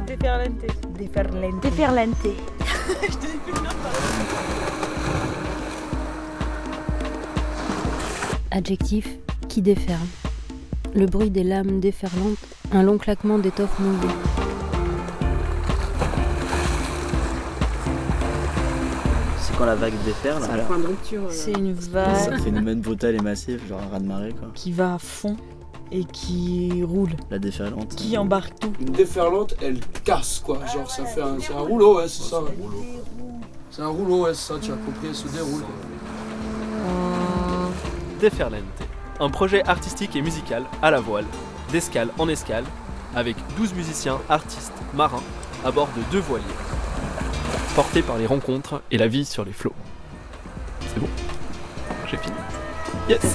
Déferlante. Déferlante. Adjectif qui déferle. Le bruit des lames déferlantes, un long claquement d'étoffe mouillée. C'est quand la vague déferle. C'est un point de rupture. C'est une vague Ça phénomène brutal et massif, genre un raz-de-marée quoi. qui va à fond et qui roule, La déferlante. qui embarque tout. Une déferlante, elle casse quoi. Genre ça fait c'est un rouleau, ouais, c'est ça. C'est un rouleau, ouais, c'est ça. Tu as compris, elle se déroule. Déferlante, un projet artistique et musical à la voile, d'escale en escale, avec 12 musiciens, artistes, marins, à bord de 2 voiliers, portés par les rencontres et la vie sur les flots. C'est bon, j'ai fini. Yes.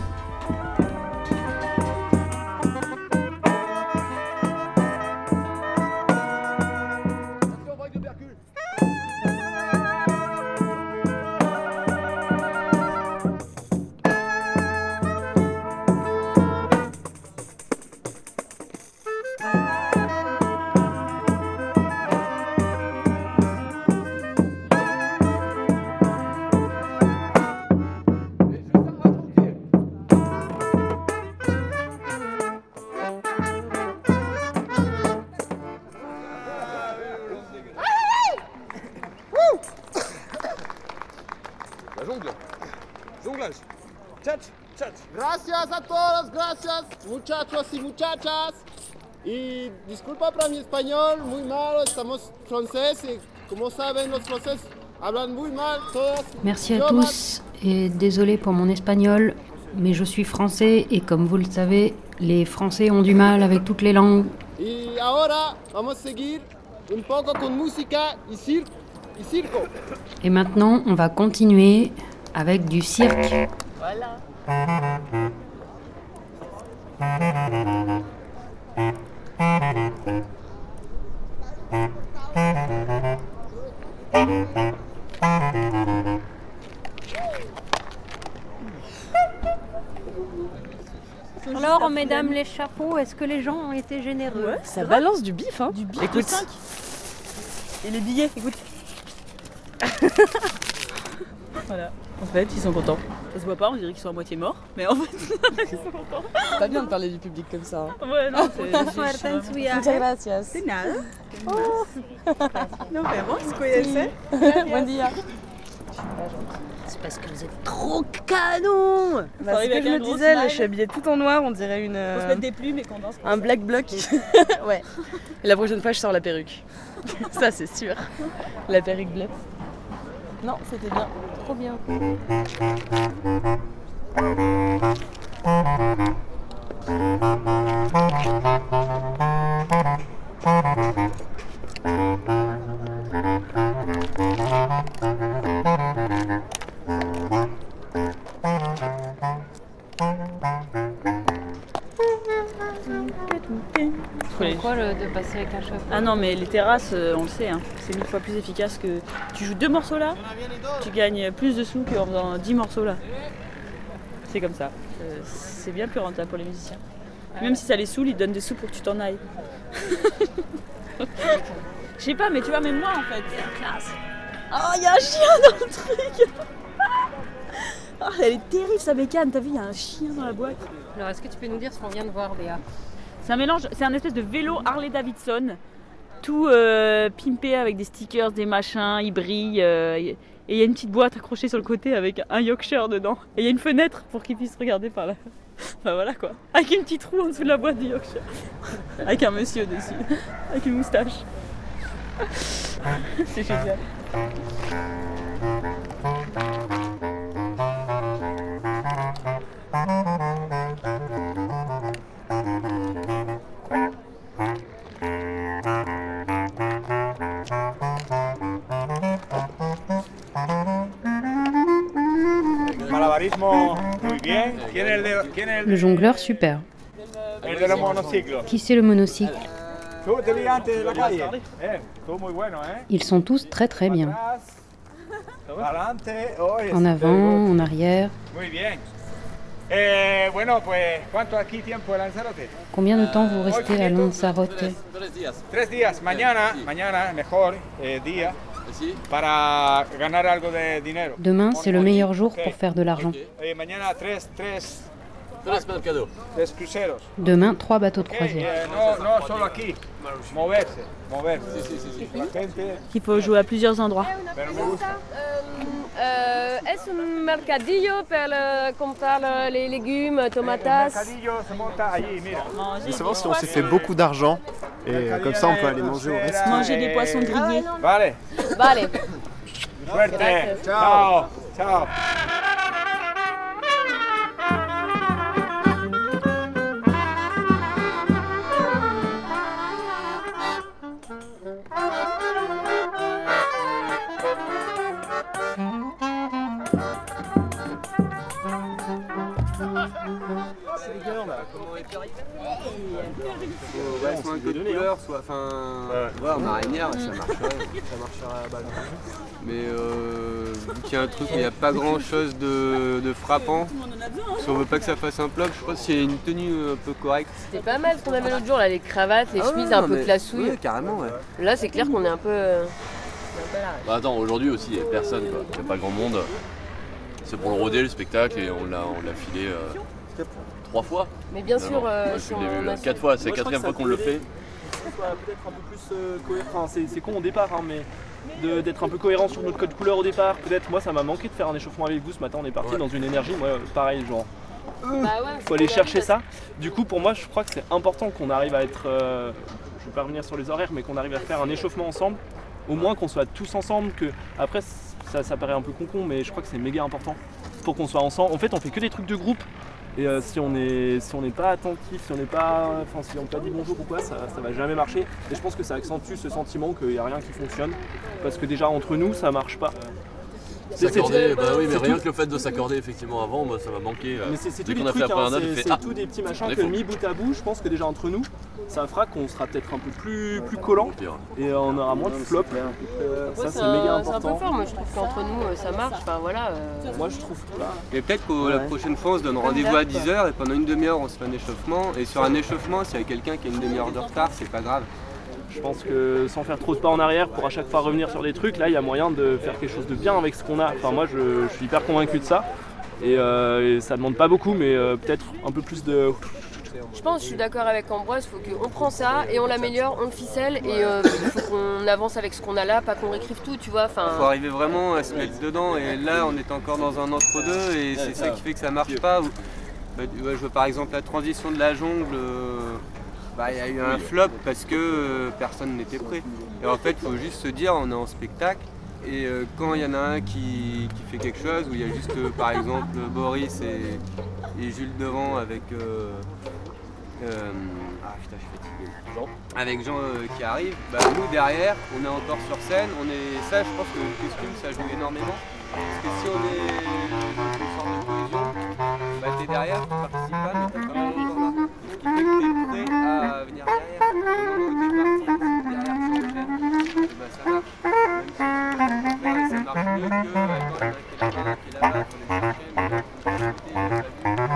La jungle. Jonglage. Tchatch, tchatch. Gracias a todos, gracias muchachos y muchachas. Y disculpa para mi español, muy malo, estamos francés y como saben los franceses hablan muy mal todas. Merci à tous et désolé pour mon espagnol, mais je suis français et comme vous le savez, les Français ont du mal avec toutes les langues. Y ahora vamos a seguir un poco con música y circo. Et maintenant, on va continuer avec du cirque. Voilà. Alors, mesdames les chapeaux, est-ce que les gens ont été généreux? Ouais, Ça balance du bif, hein. Du bif Écoute. de 5. Et les billets, écoute. Voilà. En fait, ils sont contents. Ça se voit pas, on dirait qu'ils sont à moitié morts. Mais en fait, ils sont contents. C'est pas bien de parler du public comme ça. Ouais, non, c'est... Muchas gracias. De nada. Nos vemos, se cuídense. Buen día. C'est parce que vous êtes trop canon. Bah, c'est ce que je me disais, là, je suis habillée tout en noir, on dirait Faut se mettre des plumes et qu'on danse. un black bloc. Ouais. Et la prochaine fois, je sors la perruque. Ça, c'est sûr. La perruque bleue. Non, c'était bien. Trop bien. Pourquoi de passer avec un chapeau? Ah non, mais les terrasses, on le sait, hein, c'est 1000 fois plus efficace que... Tu joues 2 morceaux là, tu gagnes plus de sous qu'en faisant 10 morceaux là. C'est comme ça. C'est bien plus rentable pour les musiciens. Même si ça les saoule, ils te donnent des sous pour que tu t'en ailles. Je sais pas, mais tu vois, même moi en fait, c'est la classe. Oh, il y a un chien dans le truc. Oh, elle est terrible sa bécane, t'as vu, il y a un chien dans la boîte. Alors, est-ce que tu peux nous dire ce qu'on vient de voir, Béa? C'est un mélange, c'est un espèce de vélo Harley Davidson, tout pimpé avec des stickers, des machins, il brille. Et il y a une petite boîte accrochée sur le côté avec un Yorkshire dedans. Et il y a une fenêtre pour qu'ils puissent regarder par là. Enfin voilà quoi. Avec une petite roue en dessous de la boîte du Yorkshire. Avec un monsieur dessus. Avec une moustache. C'est génial. Le jongleur, super. Qui c'est le monocycle? Ils sont tous très très bien. En avant, en arrière. Bueno, pues, ¿cuánto aquí tiempo de Lanzarote? Combien de temps vous restez à Lanzarote? 3 días. Mañana mejor día para ganar algo de dinero. Demain, c'est le meilleur jour pour faire de l'argent. Mañana tres cruceros. Demain, 3 bateaux de croisière. No solo aquí. Moverse. Gente. Il faut jouer à plusieurs endroits. Pero me gusta. Es un mercadillo para comprar les légumes, El tomatas. mercadillo se monta allí, mira. Je veux savoir si on s'est fait beaucoup d'argent et comme ça on peut aller manger au resto. Manger des poissons grillés. Vale. Vale. Suerte. Gracias. Ciao. Soit un code de couleur, soit en marinière, ça marchera à balle. Mais vu qu'il y a un truc où il n'y a pas grand chose de frappant, si on veut pas que ça fasse un flop, je pense qu'il y a une tenue un peu correcte. C'était pas mal ce qu'on avait l'autre jour, là, les cravates, les chemises un peu classouilles. Oui, carrément, ouais. Là, c'est clair qu'on est un peu. Bah attends, aujourd'hui aussi, il n'y a personne, quoi. Il n'y a pas grand monde. C'est pour le roder, le spectacle, et on l'a filé 3 fois. Mais bien sûr, moi, je l'ai vu 4 fois, c'est la 4e fois qu'on le fait. Peut-être un peu plus cohérent, enfin, c'est con au départ, hein, mais d'être un peu cohérent sur notre code couleur au départ. Peut-être, moi ça m'a manqué de faire un échauffement avec vous ce matin, on est parti dans une énergie, moi pareil, genre. Faut aller chercher ça. Du coup, pour moi, je crois que c'est important qu'on arrive à être. Je vais pas revenir sur les horaires, mais qu'on arrive à faire un échauffement ensemble. Au moins qu'on soit tous ensemble, que après ça paraît un peu con, mais je crois que c'est méga important pour qu'on soit ensemble. En fait, on fait que des trucs de groupe. Et si on n'est pas attentif, si on n'est pas, si on peut pas dit bonjour ou quoi, ça va jamais marcher. Et je pense que ça accentue ce sentiment qu'il n'y a rien qui fonctionne, parce que déjà entre nous ça marche pas. S'accorder, bah oui, mais rien que le fait de s'accorder effectivement avant, moi ça m'a manqué. Mais c'est tout des trucs, c'est tout des petits machins que mis bout à bout, je pense que déjà entre nous, ça fera qu'on sera peut-être un peu plus collant et on aura moins de flop. Ça c'est méga important. C'est un peu fort, moi je trouve qu'entre nous ça marche, enfin voilà. Moi je trouve pas. Mais peut-être que la prochaine fois on se donne rendez-vous à 10h et pendant une demi-heure on se fait un échauffement. Et sur un échauffement, s'il y a quelqu'un qui a une demi-heure de retard, c'est pas grave. Je pense que sans faire trop de pas en arrière pour à chaque fois revenir sur des trucs, là il y a moyen de faire quelque chose de bien avec ce qu'on a. Enfin moi je suis hyper convaincu de ça et ça demande pas beaucoup mais peut-être un peu plus de... Je suis d'accord avec Ambroise, il faut qu'on prend ça et on l'améliore, on le ficelle et il faut qu'on avance avec ce qu'on a là, pas qu'on réécrive tout, tu vois. Il faut arriver vraiment à se mettre dedans et là on est encore dans un entre-deux et c'est ça qui fait que ça marche pas. Je vois par exemple la transition de la jungle. Il y a eu un flop parce que personne n'était prêt. Et en fait, il faut juste se dire, on est en spectacle. Et quand il y en a un qui fait quelque chose, où il y a juste par exemple Boris et Jules devant avec Jean. Avec Jean qui arrive, nous derrière, on est encore sur scène. Ça, je pense que le costume, ça joue énormément. Parce que si on est une sorte de cohésion, t'es derrière, tu participes pas, mais t'as quand même encore là. Ce qui fait que t'es prêt à venir derrière. Au moment où t'es parti, derrière sur le scène, ça marche. Même si ça marche mieux que quand on a quelqu'un qui est là-bas, qu'on est cherché, mais